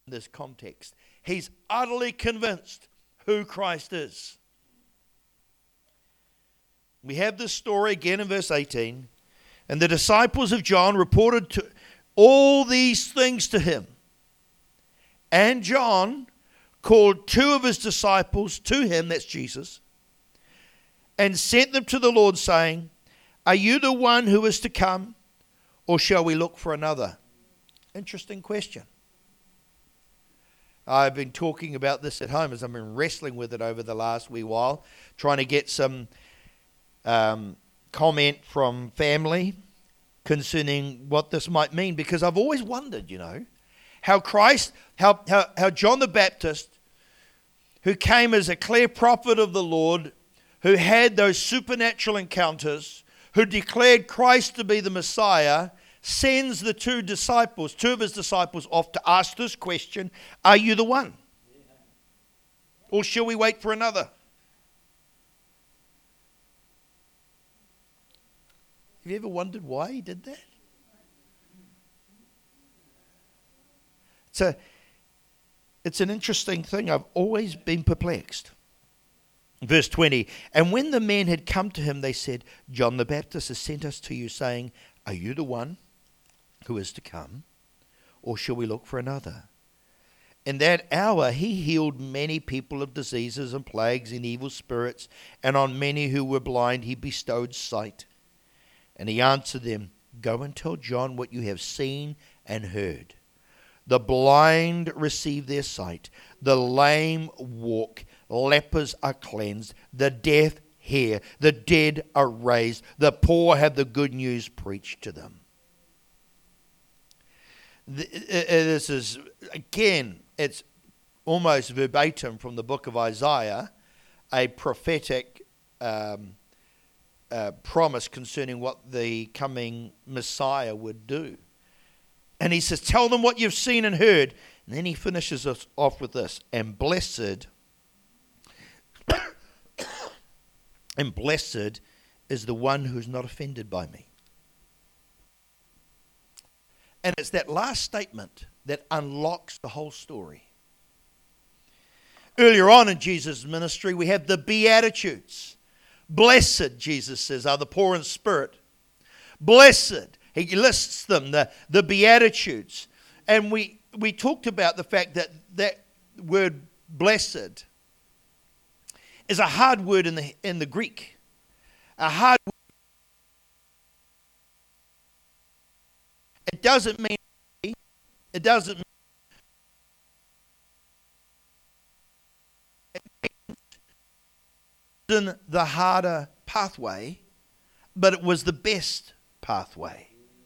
this context. He's utterly convinced who Christ is. We have this story again in verse 18. And the disciples of John reported all these things to him. And John called 2 of his disciples to him, that's Jesus, and sent them to the Lord, saying, "Are you the one who is to come, or shall we look for another?" Interesting question. I've been talking about this at home as I've been wrestling with it over the last wee while, trying to get some comment from family concerning what this might mean, because I've always wondered, how John the Baptist, who came as a clear prophet of the Lord, who had those supernatural encounters, who declared Christ to be the Messiah, sends the 2 of his disciples off to ask this question, "Are you the one? Or shall we wait for another?" Have you ever wondered why he did that? It's an interesting thing. I've always been perplexed. Verse 20, and when the men had come to him, they said, "John the Baptist has sent us to you, saying, 'Are you the one who is to come, or shall we look for another?' In that hour he healed many people of diseases and plagues and evil spirits, and on many who were blind he bestowed sight. And he answered them, 'Go and tell John what you have seen and heard. The blind receive their sight, the lame walk, lepers are cleansed, the deaf hear, the dead are raised, the poor have the good news preached to them.'" This is, again, it's almost verbatim from the book of Isaiah, a prophetic promise concerning what the coming Messiah would do. And he says, "Tell them what you've seen and heard." And then he finishes us off with this, and blessed is the one who's not offended by me. And it's that last statement that unlocks the whole story. Earlier on in Jesus' ministry, we have the Beatitudes. Blessed, Jesus says, are the poor in spirit. Blessed, he lists them, the Beatitudes. And we talked about the fact that that word blessed is a hard word in the Greek. A hard word. It doesn't mean in the harder pathway, but it was the best pathway.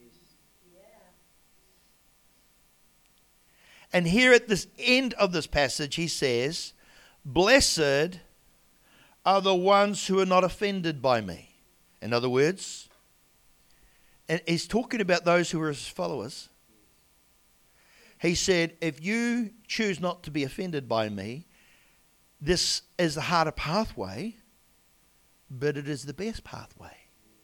And here at this end of this passage, he says, "Blessed are the ones who are not offended by me." In other words, and he's talking about those who are his followers. He said, if you choose not to be offended by me, this is the harder pathway, but it is the best pathway.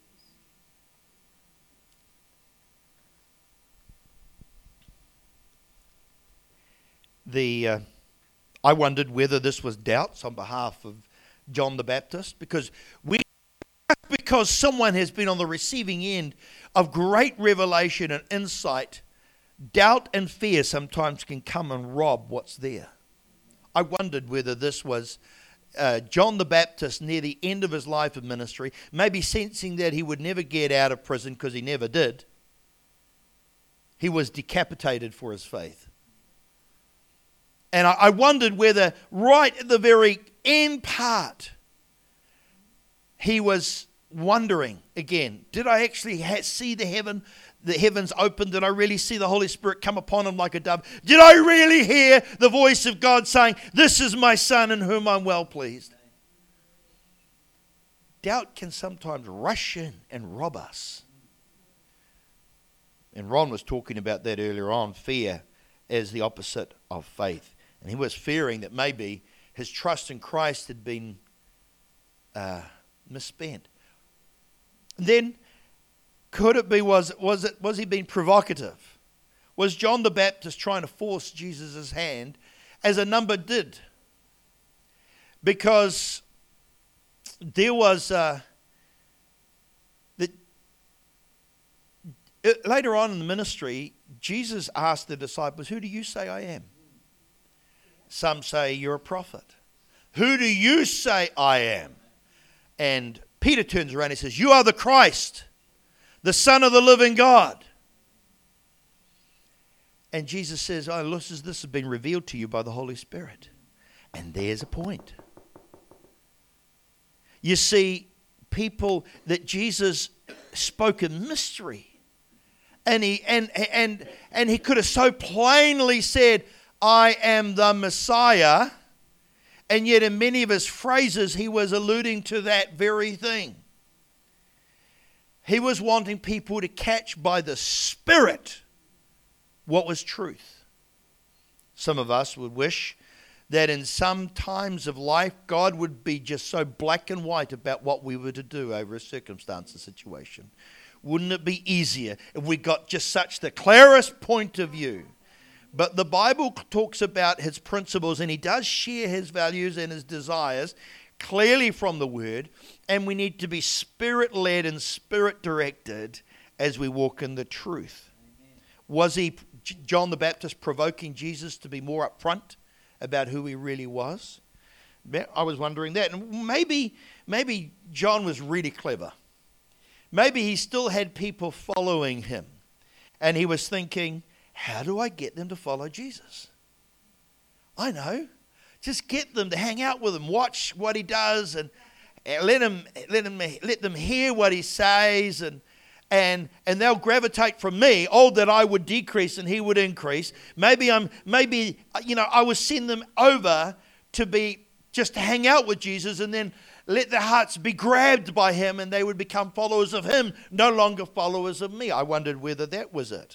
I wondered whether this was doubts on behalf of John the Baptist, because someone has been on the receiving end of great revelation and insight, doubt and fear sometimes can come and rob what's there. I wondered whether this was John the Baptist near the end of his life of ministry, maybe sensing that he would never get out of prison because he never did. He was decapitated for his faith. And I wondered whether right at the very end part, he was wondering again, did I actually see the heavens open? Did I really see the Holy Spirit come upon him like a dove? Did I really hear the voice of God saying, "This is my son in whom I'm well pleased"? Doubt can sometimes rush in and rob us. And Ron was talking about that earlier on, fear as the opposite of faith. And he was fearing that maybe his trust in Christ had been misspent. Then, could it be, was he being provocative? Was John the Baptist trying to force Jesus' hand, as a number did? Because there was later on in the ministry, Jesus asked the disciples, "Who do you say I am?" Some say you're a prophet. "Who do you say I am?" And Peter turns around and says, "You are the Christ, the Son of the living God." And Jesus says, "Oh, this has been revealed to you by the Holy Spirit." And there's a point. You see, people that Jesus spoke in mystery. And he could have so plainly said, "I am the Messiah." And yet in many of his phrases, he was alluding to that very thing. He was wanting people to catch by the Spirit what was truth. Some of us would wish that in some times of life, God would be just so black and white about what we were to do over a circumstance or situation. Wouldn't it be easier if we got just such the clearest point of view? But the Bible talks about his principles, and he does share his values and his desires clearly from the Word, and we need to be Spirit-led and Spirit-directed as we walk in the truth. Amen. Was John the Baptist provoking Jesus to be more upfront about who he really was? I was wondering that. And maybe John was really clever. Maybe he still had people following him, and he was thinking, how do I get them to follow Jesus? I know. Just get them to hang out with him, watch what he does, and let them hear what he says, and they'll gravitate from me. Oh, that I would decrease and he would increase. Maybe I would send them over to just to hang out with Jesus, and then let their hearts be grabbed by him, and they would become followers of him, no longer followers of me. I wondered whether that was it.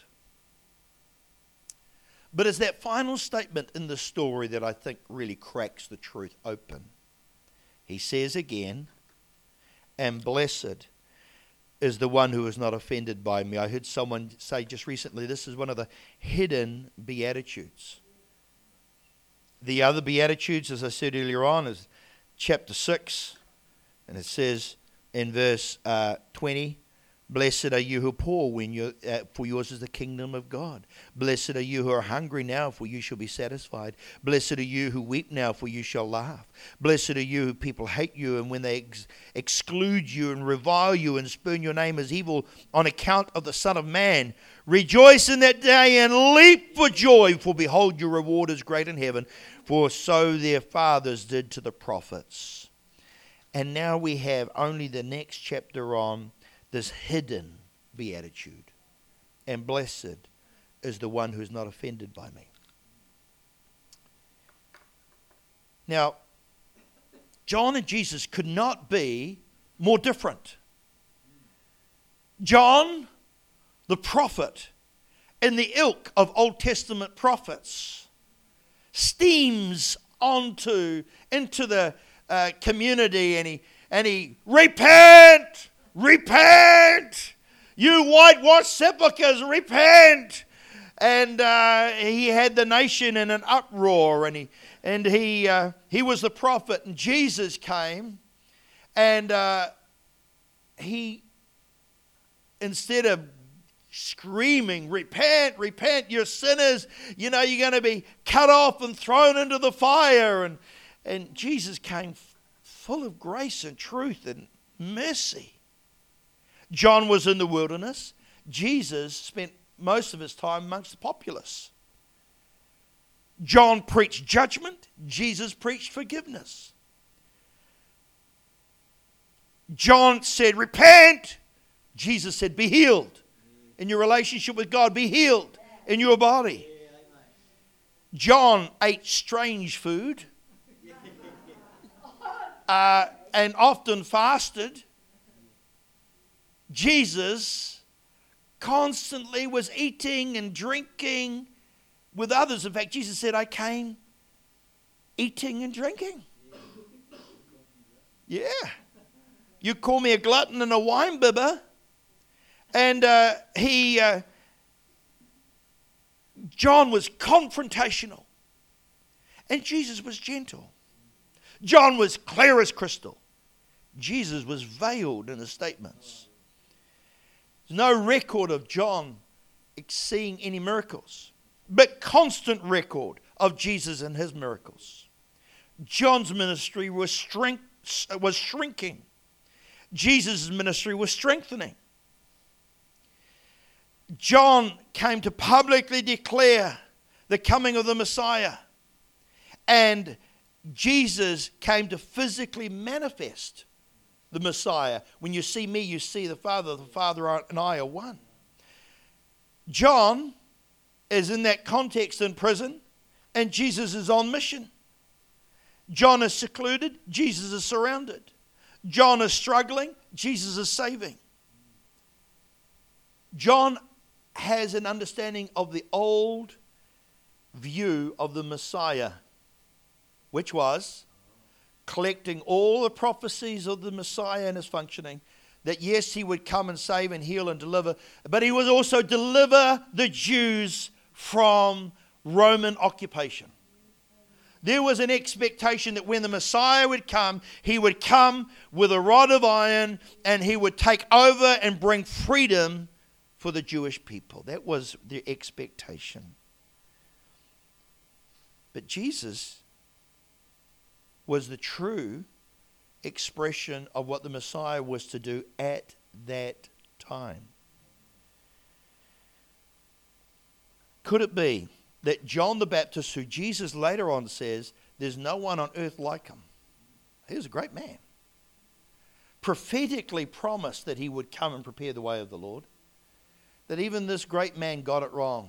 But it's that final statement in the story that I think really cracks the truth open. He says again, "And blessed is the one who is not offended by me." I heard someone say just recently, this is one of the hidden Beatitudes. The other Beatitudes, as I said earlier on, is chapter 6. And it says in verse 20, "Blessed are you who are poor, for yours is the kingdom of God. Blessed are you who are hungry now, for you shall be satisfied. Blessed are you who weep now, for you shall laugh. Blessed are you who people hate you, and when they exclude you and revile you and spurn your name as evil on account of the Son of Man. Rejoice in that day and leap for joy, for behold, your reward is great in heaven, for so their fathers did to the prophets." And now we have only the next chapter on this hidden beatitude. "And blessed is the one who is not offended by me." Now, John and Jesus could not be more different. John, the prophet, in the ilk of Old Testament prophets, steams into the community, and he repent, you whitewashed sepulchres, repent. And he had the nation in an uproar, and he was the prophet, and Jesus came, and he, instead of screaming, repent, you're sinners, you're going to be cut off and thrown into the fire, and Jesus came full of grace and truth and mercy. John was in the wilderness. Jesus spent most of his time amongst the populace. John preached judgment. Jesus preached forgiveness. John said, repent. Jesus said, be healed. In your relationship with God, be healed in your body. John ate strange food and often fasted. Jesus constantly was eating and drinking with others. In fact, Jesus said, I came eating and drinking. Yeah. You call me a glutton and a wine bibber. And he John was confrontational, and Jesus was gentle. John was clear as crystal. Jesus was veiled in his statements. There's no record of John seeing any miracles, but constant record of Jesus and his miracles. John's ministry was shrinking. Jesus' ministry was strengthening. John came to publicly declare the coming of the Messiah, and Jesus came to physically manifest the Messiah. When you see me, you see the Father. The Father and I are one. John is in that context in prison, and Jesus is on mission. John is secluded, Jesus is surrounded. John is struggling, Jesus is saving. John has an understanding of the old view of the Messiah, which was collecting all the prophecies of the Messiah and his functioning, that yes, he would come and save and heal and deliver, but he would also deliver the Jews from Roman occupation. There was an expectation that when the Messiah would come, he would come with a rod of iron and he would take over and bring freedom for the Jewish people. That was the expectation. But Jesus was the true expression of what the Messiah was to do at that time. Could it be that John the Baptist, who Jesus later on says, there's no one on earth like him. He was a great man. Prophetically promised that he would come and prepare the way of the Lord. That even this great man got it wrong.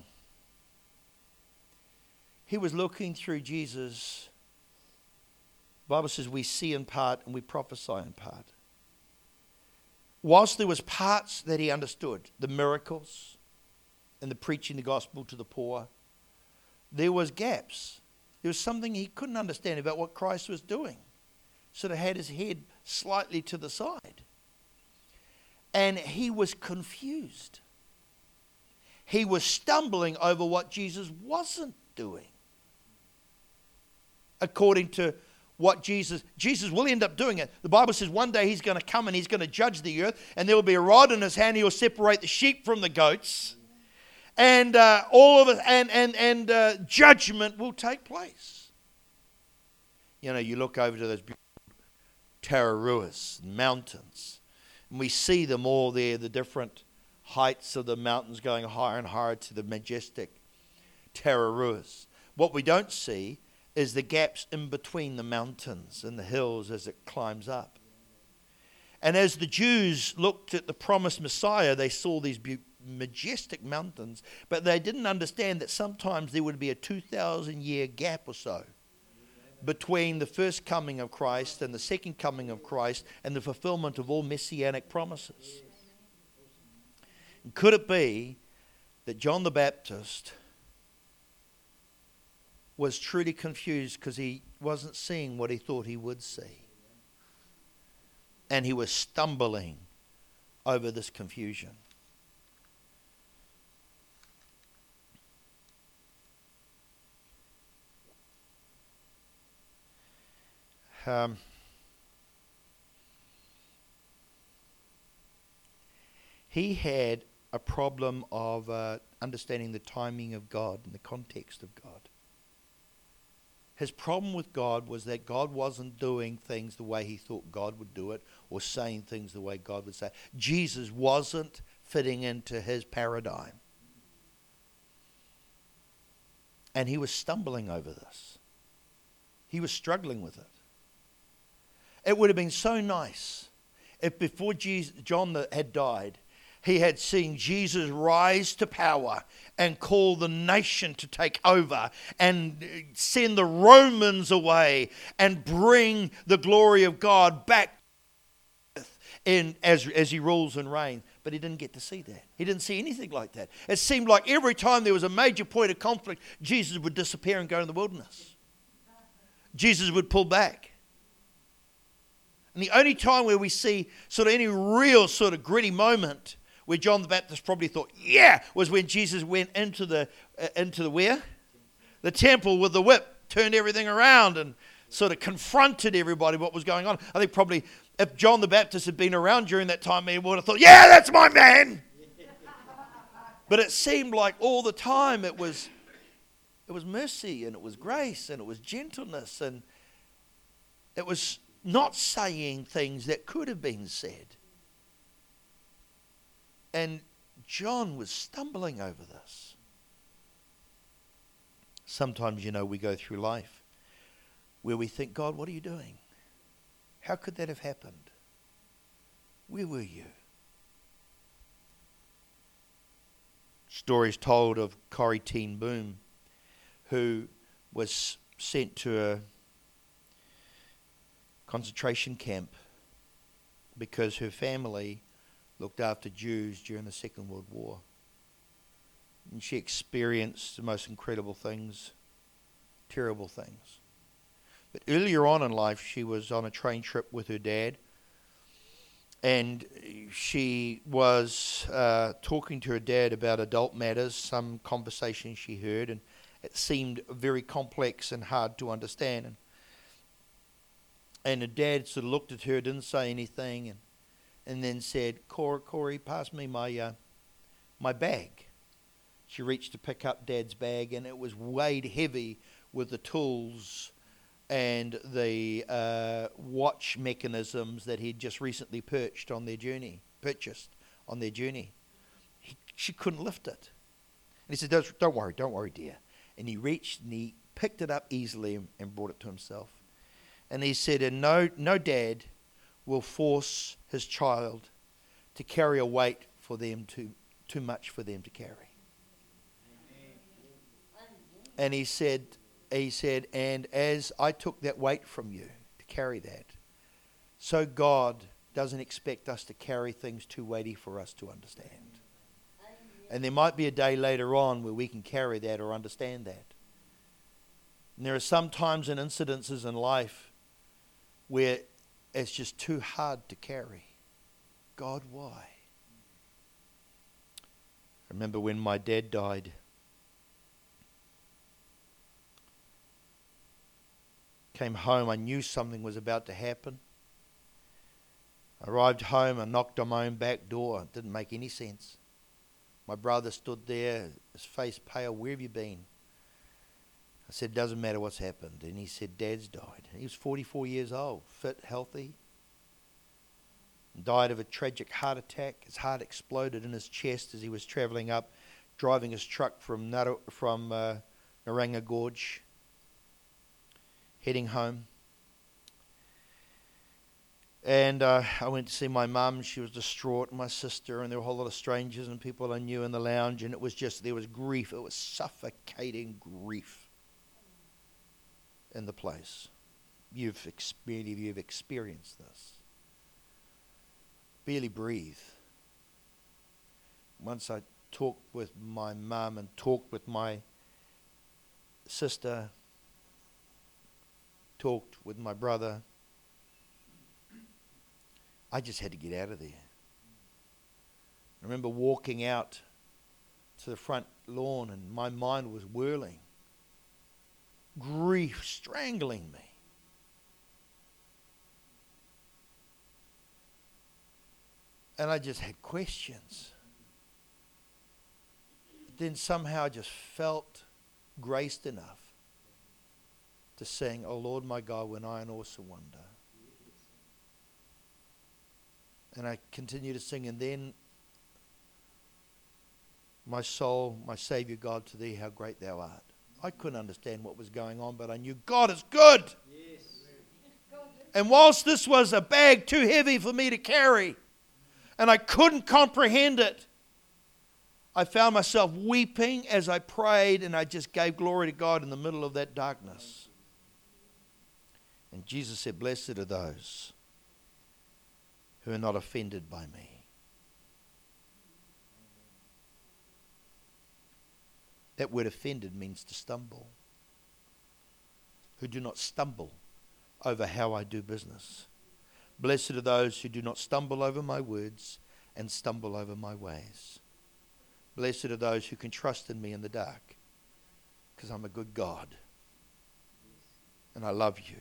He was looking through Jesus. The Bible says we see in part and we prophesy in part. Whilst there was parts that he understood, the miracles and the preaching the gospel to the poor, there was gaps. There was something he couldn't understand about what Christ was doing. Sort of had his head slightly to the side. And he was confused. He was stumbling over what Jesus wasn't doing. According to what Jesus will end up doing it. The Bible says one day he's going to come and he's going to judge the earth, and there will be a rod in his hand. He will separate the sheep from the goats. And all of it, and judgment will take place. You know, you look over to those beautiful Tararuas mountains, and we see them all there, the different heights of the mountains going higher and higher to the majestic Tararuas. What we don't see is the gaps in between the mountains and the hills as it climbs up. And as the Jews looked at the promised Messiah, they saw these majestic mountains, but they didn't understand that sometimes there would be a 2,000-year gap or so between the first coming of Christ and the second coming of Christ and the fulfillment of all messianic promises. And could it be that John the Baptist was truly confused because he wasn't seeing what he thought he would see? And he was stumbling over this confusion. He had a problem of understanding the timing of God and the context of God. His problem with God was that God wasn't doing things the way he thought God would do it, or saying things the way God would say. Jesus wasn't fitting into his paradigm. And he was stumbling over this. He was struggling with it. It would have been so nice if before John had died, he had seen Jesus rise to power and call the nation to take over and send the Romans away and bring the glory of God back as he rules and reigns. But he didn't get to see that. He didn't see anything like that. It seemed like every time there was a major point of conflict, Jesus would disappear and go in the wilderness. Jesus would pull back. And the only time where we see sort of any real sort of gritty moment where John the Baptist probably thought, yeah, was when Jesus went into the where? The temple with the whip, turned everything around and sort of confronted everybody what was going on. I think probably if John the Baptist had been around during that time, he would have thought, yeah, that's my man. But it seemed like all the time it was mercy and it was grace and it was gentleness and it was not saying things that could have been said. And John was stumbling over this. Sometimes, we go through life where we think, God, what are you doing? How could that have happened? Where were you? Stories told of Corrie Ten Boom, who was sent to a concentration camp because her family looked after Jews during the Second World War. And she experienced the most incredible things, terrible things. But earlier on in life, she was on a train trip with her dad, and she was talking to her dad about adult matters, some conversation she heard, and it seemed very complex and hard to understand. And her dad sort of looked at her, didn't say anything, and then said, Corey, pass me my bag. She reached to pick up Dad's bag, and it was weighed heavy with the tools and the watch mechanisms that he'd just recently purchased on their journey. She couldn't lift it. And he said, don't worry, dear. And he reached and he picked it up easily and brought it to himself. And he said, and no dad will force his child to carry a weight for them too much for them to carry. And he said, and as I took that weight from you to carry that, so God doesn't expect us to carry things too weighty for us to understand. And there might be a day later on where we can carry that or understand that. And there are some times and incidences in life where it's just too hard to carry. God, why? I remember when my dad died. Came home, I knew something was about to happen. I arrived home, I knocked on my own back door. It didn't make any sense. My brother stood there, his face pale. Where have you been? I said, doesn't matter what's happened. And he said, Dad's died. He was 44 years old, fit, healthy. Died of a tragic heart attack. His heart exploded in his chest as he was travelling up, driving his truck from Naranga Gorge, heading home. And I went to see my mum. She was distraught, my sister, and there were a whole lot of strangers and people I knew in the lounge, and it was just, there was grief. It was suffocating grief in the place. You've experienced this. Barely breathe. Once I talked with my mum and talked with my sister, talked with my brother, I just had to get out of there. I remember walking out to the front lawn and my mind was whirling. Grief strangling me. And I just had questions. Then somehow I just felt graced enough to sing, "Oh Lord my God, when I in awesome wonder." And I continued to sing, and then my soul, my Saviour God, to thee how great thou art. I couldn't understand what was going on, but I knew God is good. Yes. And whilst this was a bag too heavy for me to carry, and I couldn't comprehend it, I found myself weeping as I prayed, and I just gave glory to God in the middle of that darkness. And Jesus said, "Blessed are those who are not offended by me." That word offended means to stumble. Who do not stumble over how I do business. Blessed are those who do not stumble over my words and stumble over my ways. Blessed are those who can trust in me in the dark, because I'm a good God and I love you.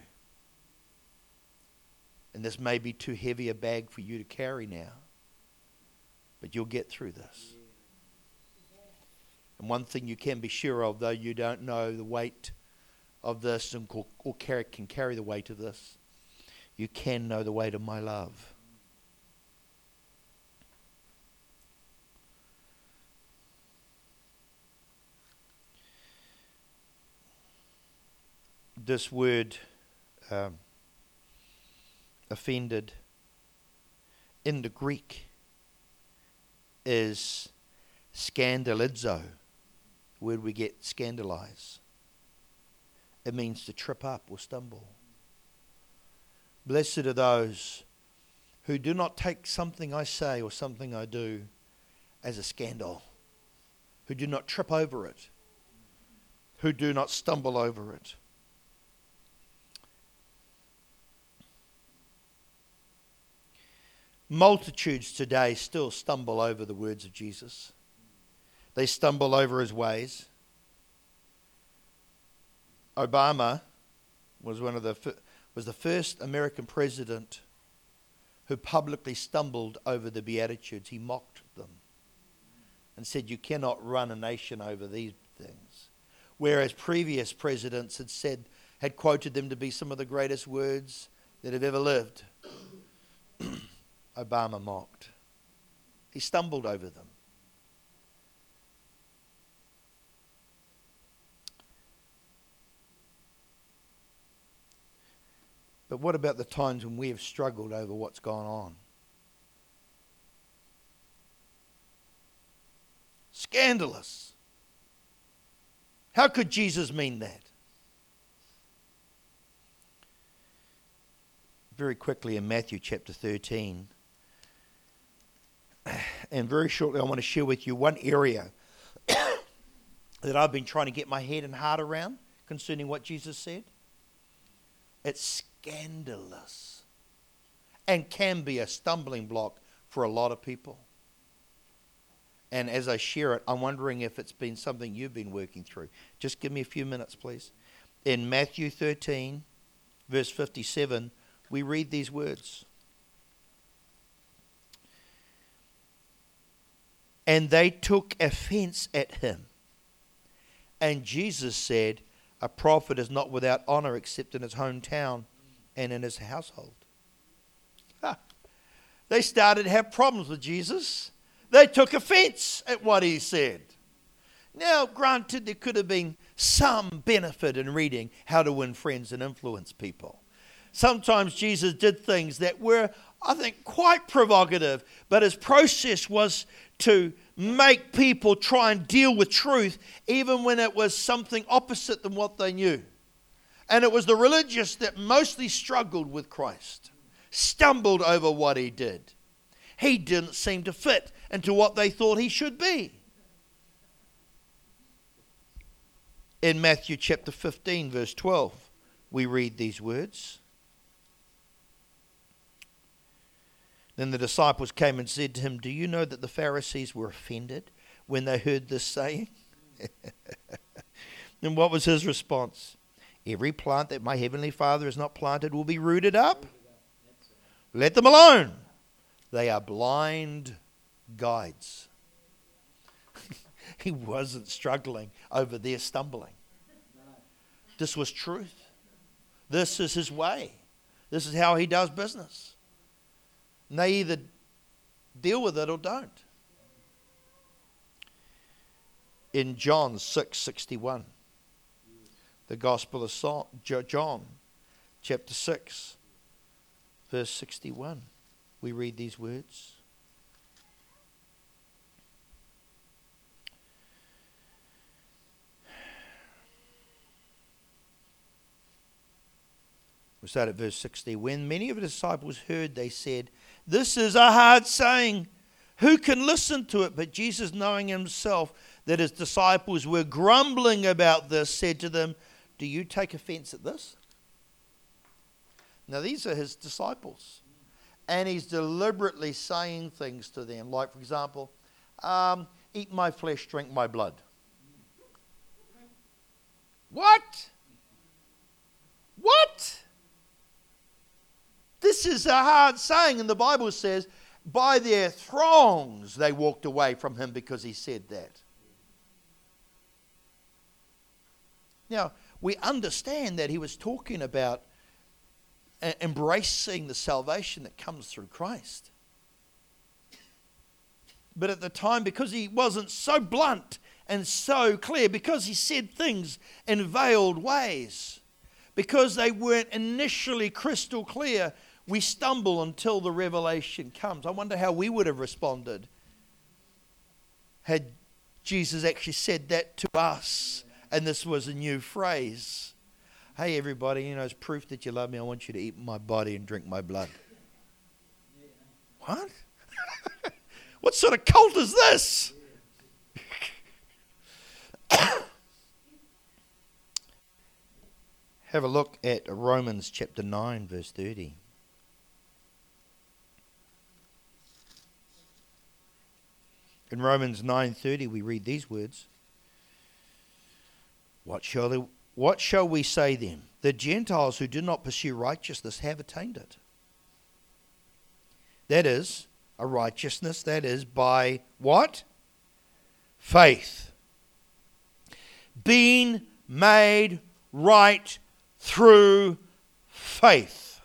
And this may be too heavy a bag for you to carry now, but you'll get through this. And one thing you can be sure of, though you don't know the weight of this and can carry the weight of this, you can know the weight of my love. This word, offended, in the Greek is scandalizo, the word we get scandalize. It means to trip up or stumble. Blessed are those who do not take something I say or something I do as a scandal, who do not trip over it, who do not stumble over it. Multitudes today still stumble over the words of Jesus. They stumble over his ways. Obama was the first American president who publicly stumbled over the Beatitudes. He mocked them and said, you cannot run a nation over these things. Whereas previous presidents had quoted them to be some of the greatest words that have ever lived. Obama mocked. He stumbled over them. But what about the times when we have struggled over what's gone on? Scandalous. How could Jesus mean that? Very quickly in Matthew chapter 13. And very shortly I want to share with you one area that I've been trying to get my head and heart around concerning what Jesus said. It's scandalous and can be a stumbling block for a lot of people. And as I share it, I'm wondering if it's been something you've been working through. Just give me a few minutes, please. In Matthew 13, verse 57, we read these words. And they took offense at him. And Jesus said, a prophet is not without honor except in his hometown and in his household. They started to have problems with Jesus. They took offense at what he said. Now, granted, there could have been some benefit in reading How to Win Friends and Influence People. Sometimes Jesus did things that were, I think, quite provocative, but his process was to make people try and deal with truth even when it was something opposite than what they knew. And it was the religious that mostly struggled with Christ, stumbled over what he did. He didn't seem to fit into what they thought he should be. In Matthew chapter 15, verse 12, we read these words. Then the disciples came and said to him, do you know that the Pharisees were offended when they heard this saying? And what was his response? Every plant that my heavenly Father has not planted will be rooted up. Let them alone. They are blind guides. He wasn't struggling over their stumbling. This was truth. This is his way. This is how he does business. And they either deal with it or don't. In John 6:61, the Gospel of John, chapter 6, verse 61, we read these words. We'll start at verse 60. When many of the disciples heard, they said, this is a hard saying. Who can listen to it? But Jesus, knowing himself that his disciples were grumbling about this, said to them, do you take offense at this? Now these are his disciples. And he's deliberately saying things to them. Like, for example, eat my flesh, drink my blood. What? What? This is a hard saying, and the Bible says, by their throngs they walked away from him because he said that. Now, we understand that he was talking about embracing the salvation that comes through Christ. But at the time, because he wasn't so blunt and so clear, because he said things in veiled ways, because they weren't initially crystal clear, we stumble until the revelation comes. I wonder how we would have responded had Jesus actually said that to us and this was a new phrase. Hey everybody, as proof that you love me, I want you to eat my body and drink my blood. What? What sort of cult is this? Have a look at Romans chapter 9, verse 30. In Romans 9:30 we read these words. What shall we say then? The Gentiles who do not pursue righteousness have attained it. That is, a righteousness that is by what? Faith. Being made right through faith.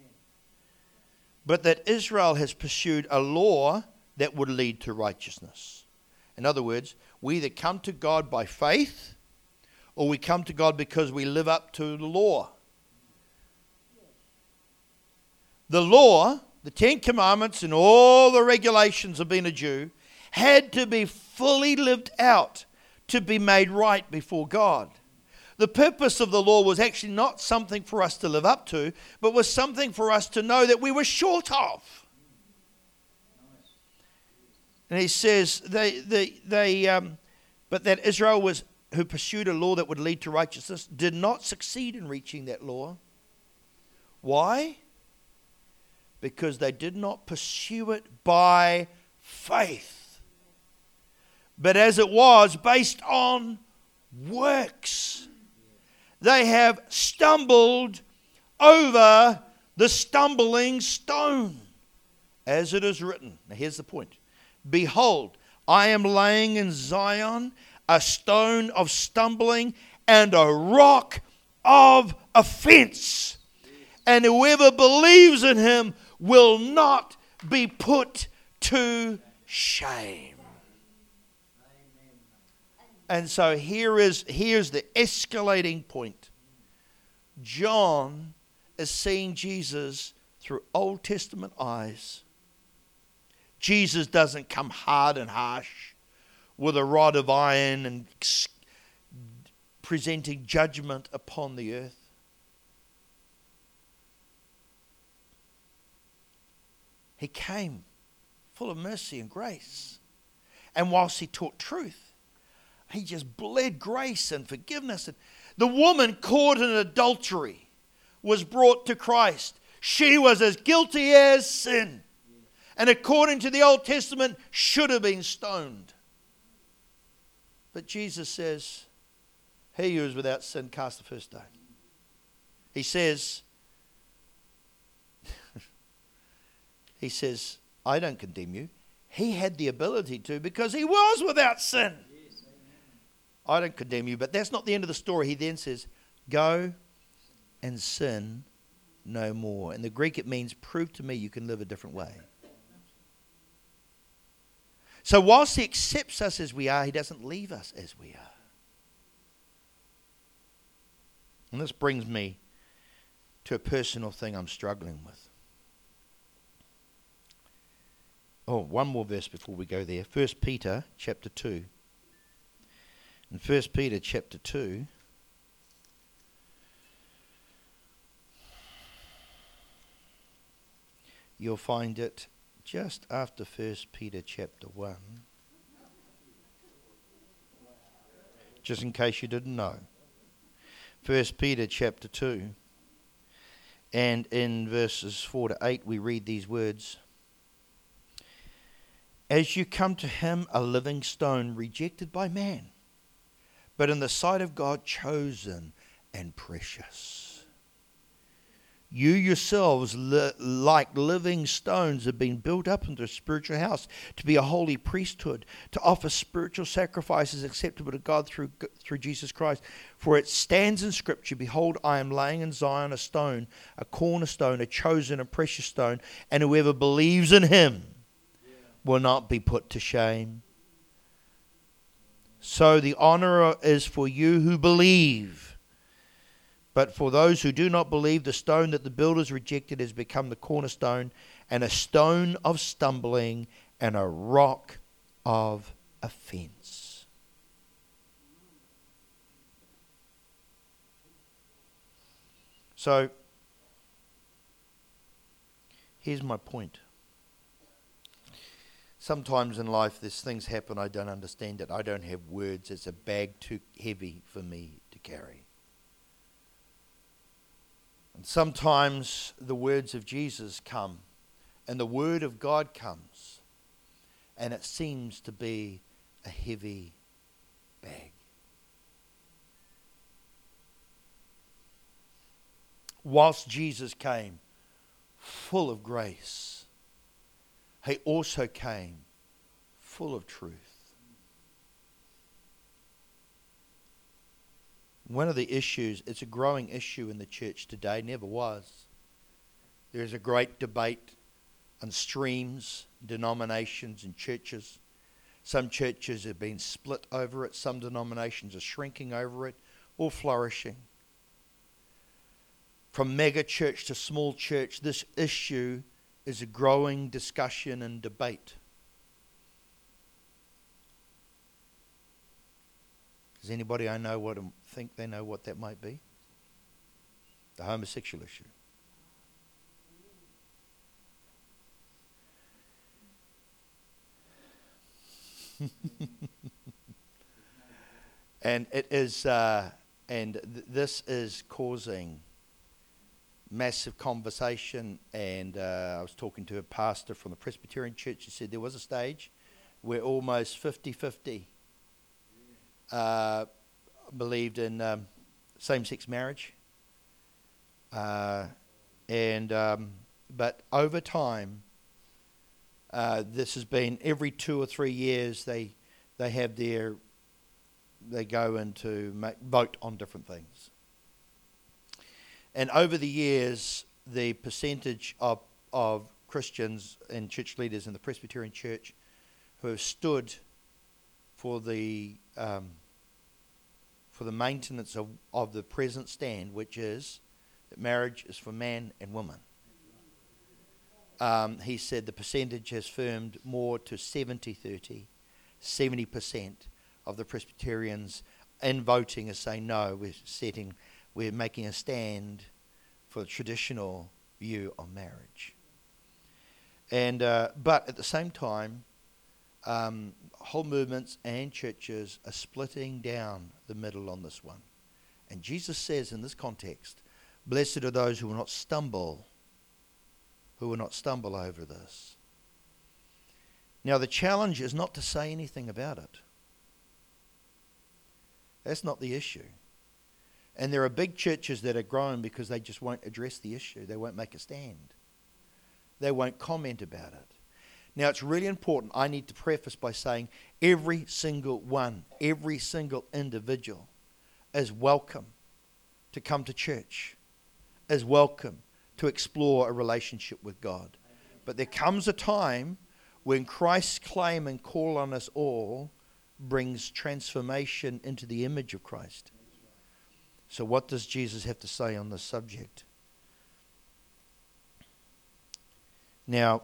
But that Israel has pursued a law that would lead to righteousness. In other words, we either come to God by faith or we come to God because we live up to the law. The law, the 10 Commandments and all the regulations of being a Jew had to be fully lived out to be made right before God. The purpose of the law was actually not something for us to live up to, but was something for us to know that we were short of. And he says, but that Israel who pursued a law that would lead to righteousness did not succeed in reaching that law. Why? Because they did not pursue it by faith, but as it was based on works. They have stumbled over the stumbling stone, as it is written. Now here's the point. Behold, I am laying in Zion a stone of stumbling and a rock of offense. And whoever believes in him will not be put to shame. And so here's the escalating point. John is seeing Jesus through Old Testament eyes. Jesus doesn't come hard and harsh with a rod of iron and presenting judgment upon the earth. He came full of mercy and grace. And whilst he taught truth, he just bled grace and forgiveness. And the woman caught in adultery was brought to Christ. She was as guilty as sin. And according to the Old Testament, should have been stoned. But Jesus says, he who is without sin cast the first stone. He says, I don't condemn you. He had the ability to because he was without sin. Yes, I don't condemn you, but that's not the end of the story. He then says, go and sin no more. In the Greek it means, prove to me you can live a different way. So whilst he accepts us as we are, he doesn't leave us as we are. And this brings me to a personal thing I'm struggling with. Oh, one more verse before we go there. 1 Peter chapter 2. In 1 Peter chapter 2, you'll find it just after 1 Peter chapter 1. Just in case you didn't know. 1 Peter chapter 2. And in verses 4 to 8, we read these words. As you come to him, a living stone rejected by man, but in the sight of God chosen and precious. You yourselves, like living stones, have been built up into a spiritual house to be a holy priesthood, to offer spiritual sacrifices acceptable to God through Jesus Christ. For it stands in Scripture, behold, I am laying in Zion a stone, a cornerstone, a chosen and precious stone, and whoever believes in him will not be put to shame. So the honor is for you who believe. But for those who do not believe, the stone that the builders rejected has become the cornerstone, and a stone of stumbling and a rock of offense. So, here's my point. Sometimes in life, there's things happen I don't understand it. I don't have words. It's a bag too heavy for me to carry. And sometimes the words of Jesus come and the word of God comes and it seems to be a heavy bag. Whilst Jesus came full of grace, he also came full of truth. One of the issues, it's a growing issue in the church today, never was. There's a great debate on streams, denominations and churches. Some churches have been split over it, some denominations are shrinking over it or flourishing. From mega church to small church, this issue is a growing discussion and debate. Does anybody I know think they know what that might be? The homosexual issue. And it is, this is causing massive conversation. And I was talking to a pastor from the Presbyterian Church. He said there was a stage where almost 50-50 believed in same-sex marriage, but over time, this has been every 2 or 3 years they go into vote on different things, and over the years, the percentage of Christians and church leaders in the Presbyterian Church who have stood for the maintenance of the present stand, which is that marriage is for man and woman. He said the percentage has firmed more to 70-30. 70% of the Presbyterians in voting is saying no, we're making a stand for the traditional view of marriage. And but at the same time, whole movements and churches are splitting down the middle on this one. And Jesus says in this context, blessed are those who will not stumble over this. Now the challenge is not to say anything about it. That's not the issue. And there are big churches that are growing because they just won't address the issue. They won't make a stand. They won't comment about it. Now, it's really important. I need to preface by saying every single individual is welcome to come to church, is welcome to explore a relationship with God. But there comes a time when Christ's claim and call on us all brings transformation into the image of Christ. So what does Jesus have to say on this subject? Now,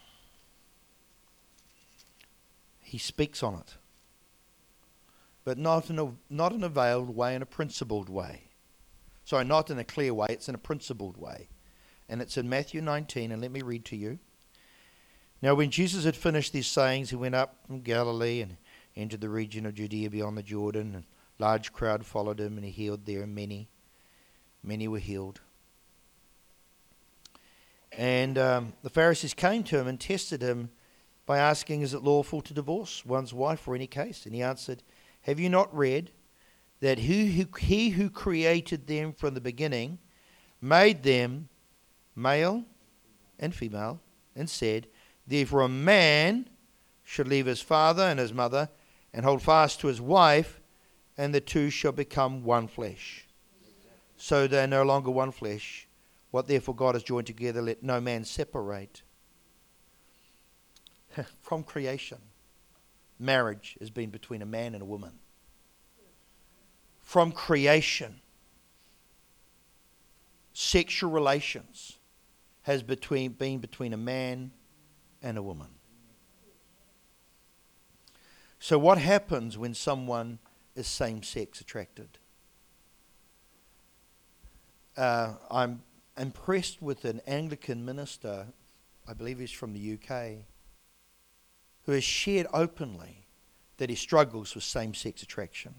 he speaks on it, but not in a veiled way, in a principled way. Sorry, not in a clear way, it's in a principled way. And it's in Matthew 19, and let me read to you. Now when Jesus had finished these sayings, he went up from Galilee and entered the region of Judea beyond the Jordan, and a large crowd followed him, and he healed there, and many were healed. And the Pharisees came to him and tested him by asking, is it lawful to divorce one's wife for any case? And he answered, have you not read that he who created them from the beginning made them male and female, and said, therefore a man should leave his father and his mother and hold fast to his wife, and the two shall become one flesh. So they are no longer one flesh. What therefore God has joined together, let no man separate. From creation, marriage has been between a man and a woman. From creation, sexual relations has been between a man and a woman. So what happens when someone is same-sex attracted? I'm impressed with an Anglican minister, I believe he's from the UK, who has shared openly that he struggles with same-sex attraction.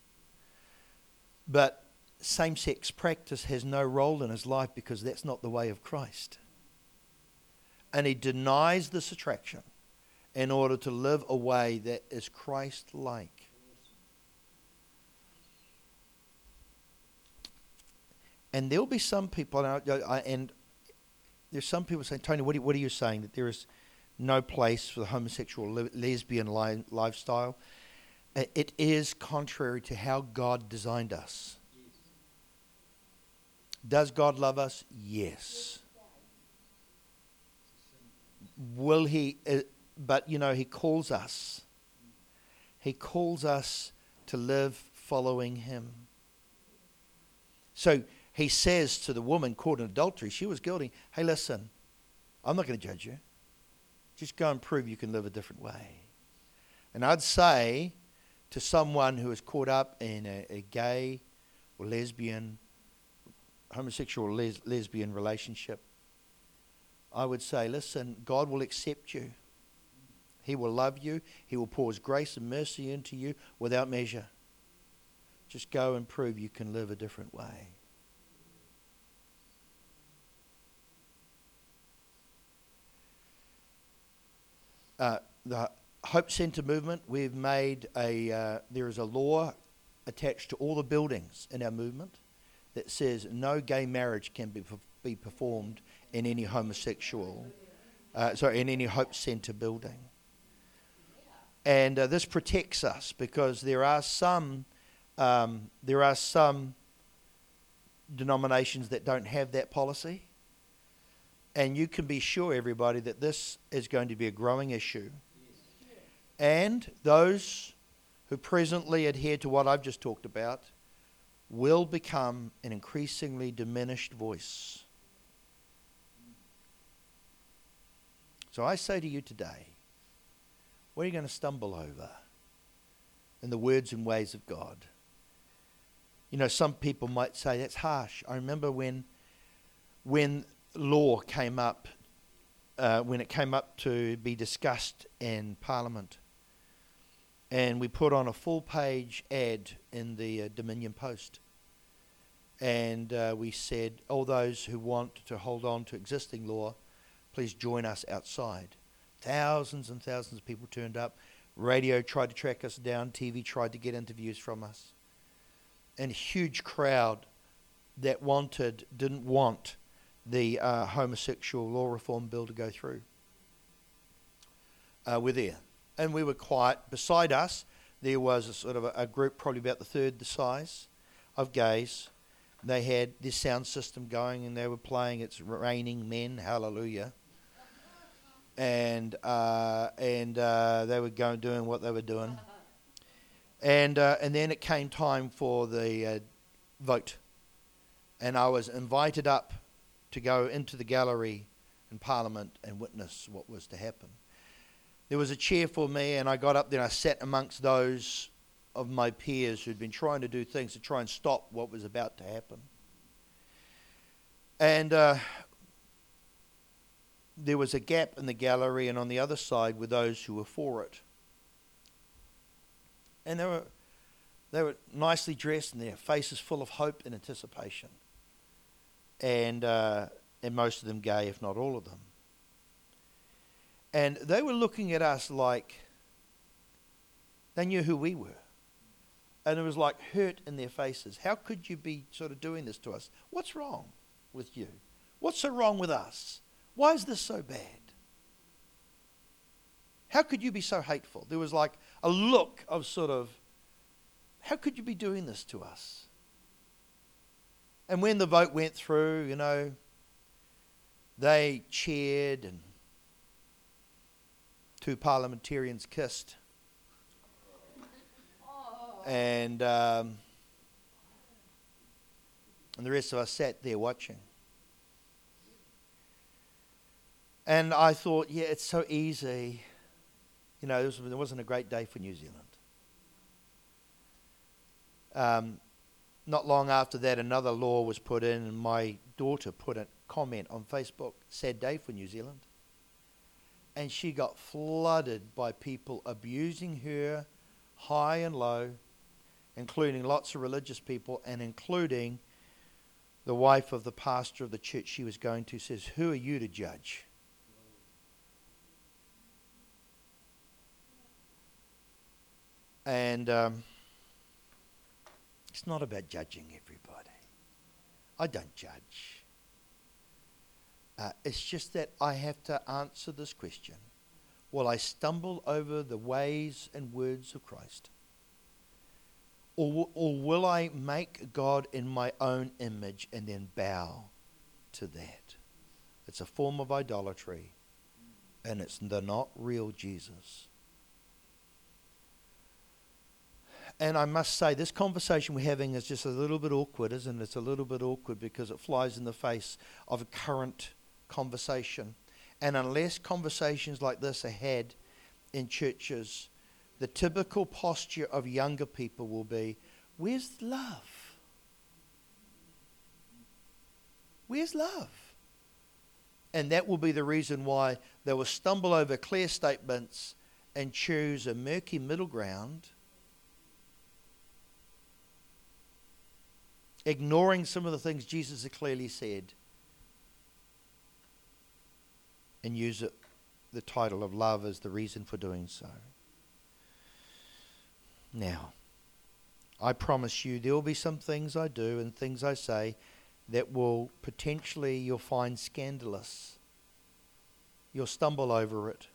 But same-sex practice has no role in his life because that's not the way of Christ. And he denies this attraction in order to live a way that is Christ-like. And there'll be some people, and there's some people saying, Tony, what are you saying? That there is no place for the homosexual lesbian lifestyle? It is contrary to how God designed us. Does God love us? Yes. Will he? But he calls us. He calls us to live following him. So he says to the woman caught in adultery, she was guilty. Hey, listen, I'm not going to judge you. Just go and prove you can live a different way. And I'd say to someone who is caught up in a gay or lesbian, homosexual or lesbian relationship, I would say, listen, God will accept you. He will love you. He will pour his grace and mercy into you without measure. Just go and prove you can live a different way. The Hope Centre movement, we've made there is a law attached to all the buildings in our movement that says no gay marriage can be performed in any in any Hope Centre building. And this protects us because there are some denominations that don't have that policy. And you can be sure, everybody, that this is going to be a growing issue. And those who presently adhere to what I've just talked about will become an increasingly diminished voice. So I say to you today, what are you going to stumble over in the words and ways of God? Some people might say that's harsh. I remember when law came up, when it came up to be discussed in Parliament, and we put on a full-page ad in the Dominion Post, and we said, all those who want to hold on to existing law, please join us outside. Thousands and thousands of people turned up. Radio tried to track us down. TV tried to get interviews from us. And a huge crowd that didn't want the homosexual law reform bill to go through. We're there. And we were quiet. Beside us, there was a sort of a group, probably about the third the size, of gays. They had this sound system going and they were playing It's Raining Men, Hallelujah. And they were doing what they were doing. And then it came time for the vote. And I was invited up to go into the gallery in Parliament and witness what was to happen. There was a chair for me, and I got up there and I sat amongst those of my peers who'd been trying to do things to try and stop what was about to happen. And there was a gap in the gallery, and on the other side were those who were for it. And they were nicely dressed and their faces full of hope and anticipation. And and most of them gay, if not all of them. And they were looking at us like they knew who we were. And it was like hurt in their faces. How could you be sort of doing this to us? What's wrong with you? What's so wrong with us? Why is this so bad? How could you be so hateful? There was like a look of sort of, how could you be doing this to us? And when the vote went through, you know, they cheered and two parliamentarians kissed. And the rest of us sat there watching. And I thought, yeah, it's so easy. You know, it wasn't a great day for New Zealand. Not long after that, another law was put in, and my daughter put a comment on Facebook, sad day for New Zealand. And she got flooded by people abusing her high and low, including lots of religious people, and including the wife of the pastor of the church she was going to says, "Who are you to judge?" And it's not about judging everybody. I don't judge. It's just that I have to answer this question. Will I stumble over the ways and words of Christ? Or will I make God in my own image and then bow to that? It's a form of idolatry, and it's the not real Jesus. And I must say, this conversation we're having is just a little bit awkward, isn't it? It's a little bit awkward because it flies in the face of a current conversation. And unless conversations like this are had in churches, the typical posture of younger people will be, where's love? Where's love? And that will be the reason why they will stumble over clear statements and choose a murky middle ground, ignoring some of the things Jesus had clearly said, and use the title of love as the reason for doing so. Now, I promise you there will be some things I do and things I say that will potentially you'll find scandalous. You'll stumble over it.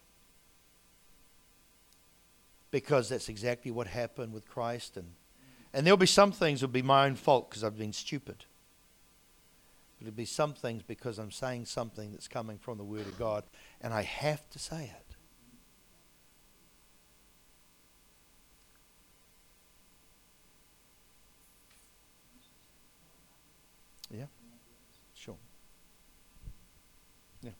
Because that's exactly what happened with Christ. And there'll be some things that will be my own fault because I've been stupid. But it'll be some things because I'm saying something that's coming from the Word of God. And I have to say it. Yeah? Sure. Yeah.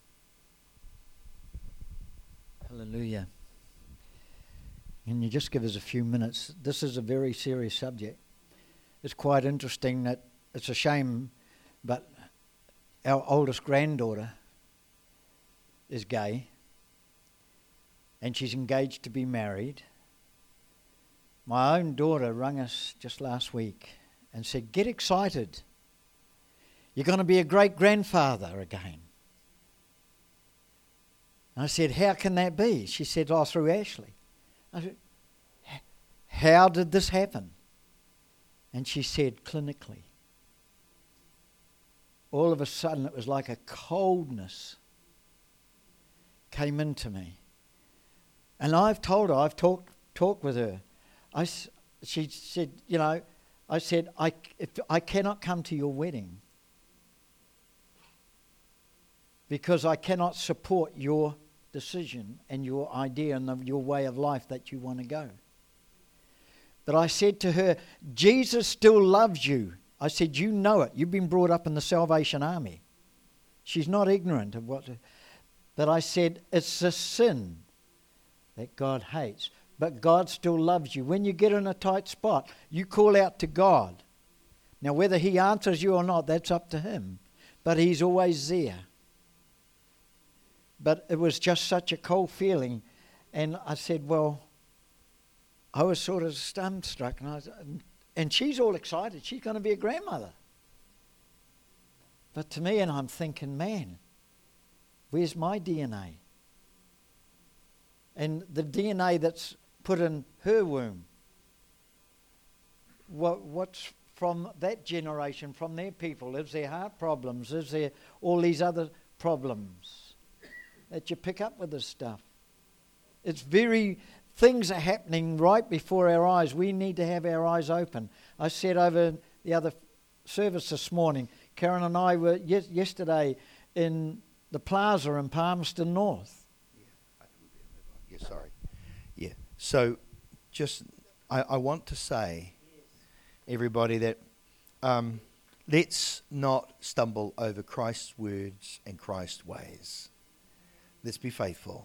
Hallelujah. Can you just give us a few minutes? This is a very serious subject. It's quite interesting that it's a shame, but our oldest granddaughter is gay and she's engaged to be married. My own daughter rang us just last week and said, "Get excited. You're going to be a great-grandfather again." And I said, "How can that be?" She said, "Oh, through Ashley." I said, "How did this happen?" And she said, "Clinically." All of a sudden, it was like a coldness came into me. And I've told her, I've talked with her. She said, I said, if I cannot come to your wedding because I cannot support your decision and your idea and your way of life that you want to go. But I said to her, Jesus still loves you. I said, you know it. You've been brought up in the Salvation Army. She's not ignorant of what. But I said, it's a sin that God hates. But God still loves you. When you get in a tight spot, you call out to God. Now, whether He answers you or not, that's up to Him. But He's always there. But it was just such a cold feeling. And I said, well, I was sort of dumbstruck. And she's all excited. She's going to be a grandmother. But to me, and I'm thinking, man, where's my DNA? And the DNA that's put in her womb, what's from that generation, from their people? Is there heart problems? Is there all these other problems that you pick up with this stuff? It's things are happening right before our eyes. We need to have our eyes open. I said over the other service this morning, Karen and I were yesterday in the plaza in Palmerston North. Yeah, sorry. Yeah. So just, I want to say, everybody, that let's not stumble over Christ's words and Christ's ways. Let's be faithful.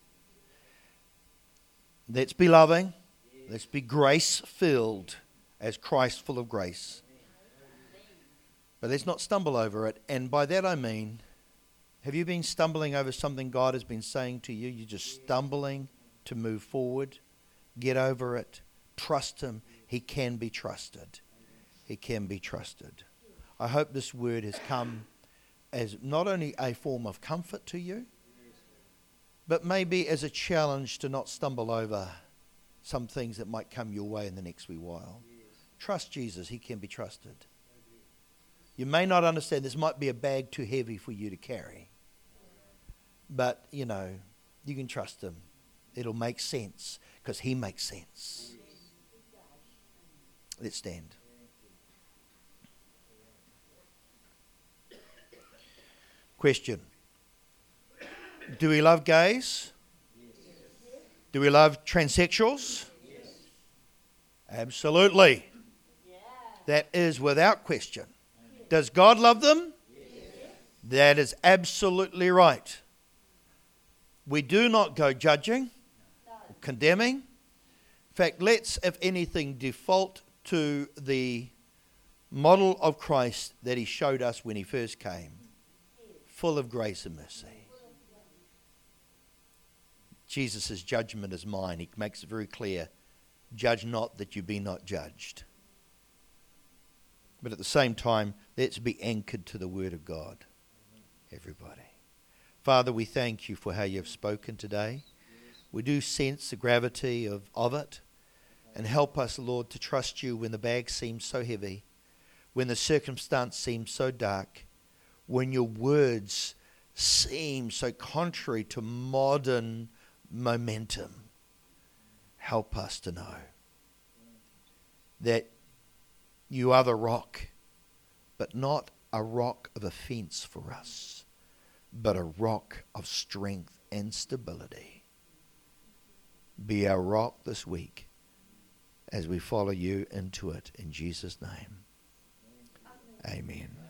Let's be loving. Let's be grace-filled as Christ full of grace. But let's not stumble over it. And by that I mean, have you been stumbling over something God has been saying to you? You're just stumbling to move forward. Get over it. Trust Him. He can be trusted. He can be trusted. I hope this word has come as not only a form of comfort to you, but maybe as a challenge to not stumble over some things that might come your way in the next wee while. Trust Jesus. He can be trusted. You may not understand. This might be a bag too heavy for you to carry. But, you can trust Him. It'll make sense because He makes sense. Let's stand. Question. Do we love gays? Do we love transsexuals? Absolutely. That is without question. Does God love them? That is absolutely right. We do not go judging, condemning. In fact, let's, if anything, default to the model of Christ that He showed us when He first came, full of grace and mercy. Jesus' judgment is mine. He makes it very clear, judge not that you be not judged. But at the same time, let's be anchored to the Word of God, everybody. Father, we thank You for how You've spoken today. We do sense the gravity of it. And help us, Lord, to trust You when the bag seems so heavy, when the circumstance seems so dark, when Your words seem so contrary to modern momentum. Help us to know that You are the rock, but not a rock of offense for us, but a rock of strength and stability. Be our rock this week as we follow You into it. In Jesus' name, amen.